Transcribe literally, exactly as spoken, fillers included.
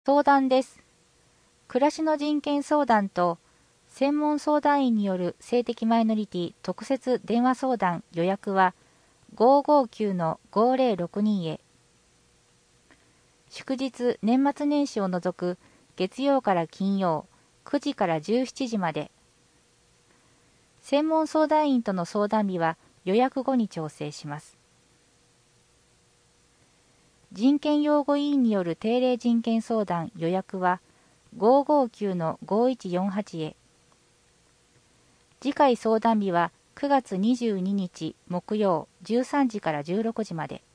相談です。暮らしの人権相談と専門相談員による性的マイノリティ特設電話相談予約は ごーごーきゅうのごーぜろろくに へ。祝日年末年始を除く月曜から金曜くじからじゅうしちじまで。専門相談員との相談日は予約後に調整します。人権擁護委員による定例人権相談予約は ごーごーきゅうのごーいちよんはち へ。次回相談日はくがつにじゅうににち木曜じゅうさんじからじゅうろくじまで。